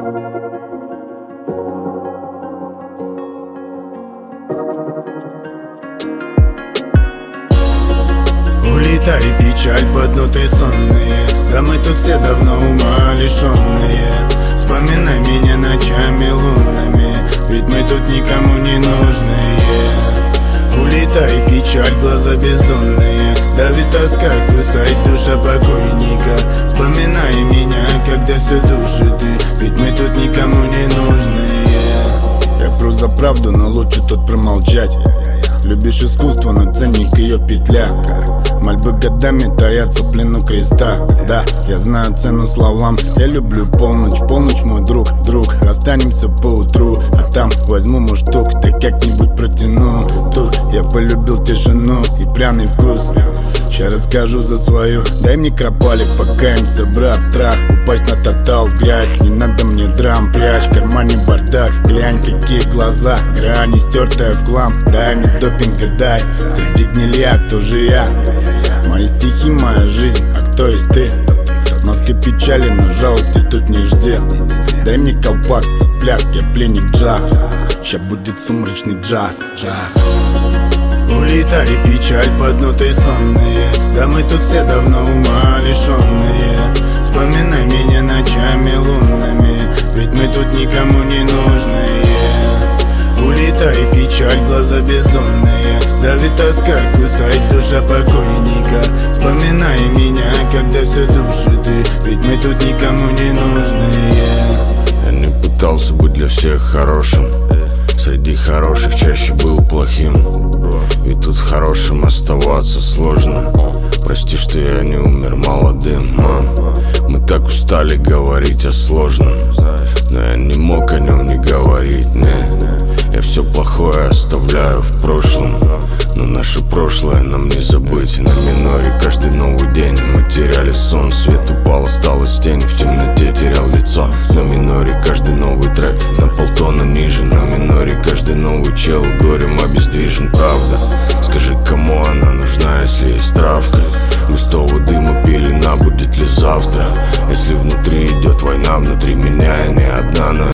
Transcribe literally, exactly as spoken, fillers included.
Улетай, печаль, поднутые сонные. Да мы тут все давно ума лишенные. Вспоминай меня ночами лунными, ведь мы тут никому не нужные. Улетай, печаль, глаза бездонные. Давит тоска, кусает душа покойника. Вспоминай меня, когда все душит ты, ведь мы тут никому не нужные. Я пру за правду, но лучше тут промолчать. Любишь искусство, но ценник ее петля. Мольбы годами таятся в плену креста. Да, я знаю цену словам. Я люблю полночь, полночь мой друг, друг. Расстанемся поутру, а там возьму муштук. Да как-нибудь протяну. Тут я полюбил тишину и пряный вкус. Сейчас расскажу за свою. Дай мне кропалик, покаемся, брат. Страх упасть на тотал в грязь. Не надо мне драм, прячь, в кармане бардак. Глянь, какие глаза, грани стертая в хлам. Дай мне допинга, дай, среди гнилья, кто же я? Мои стихи, моя жизнь, а кто есть ты? В маске печали, но жалости тут не жди. Дай мне колпак, сопляк, я пленник джаз. Ща будет сумрачный джаз, джаз. Улетай, печаль, поднутые сонные. Да мы тут все давно ума лишенные. Вспоминай меня ночами лунными, ведь мы тут никому не нужные. Улетай, печаль, глаза бездонные. Давит тоска, кусает душа покойника. Вспоминай меня, когда все душит ты, ведь мы тут никому не нужные. Я не пытался быть для всех хорошим. Среди хороших чаще был плохим. Ведь тут хорошим оставаться сложно. Прости, что я не умер молодым, мам. Мы так устали говорить о сложном, но я не мог о нем не говорить, не. Я все плохое оставляю в прошлом, но наше прошлое нам не забыть. На миноре каждый новый день мы теряли сон. Свет упал, осталась тень, в темноте терял лицо. На миноре каждый новый трек на полтона ниже. На миноре каждый новый чел горем обездвижен, правда. Скажи, кому она нужна, если есть травка? Густого дыма пелена, будет ли завтра? Если внутри идет война, внутри меня я не одна. Но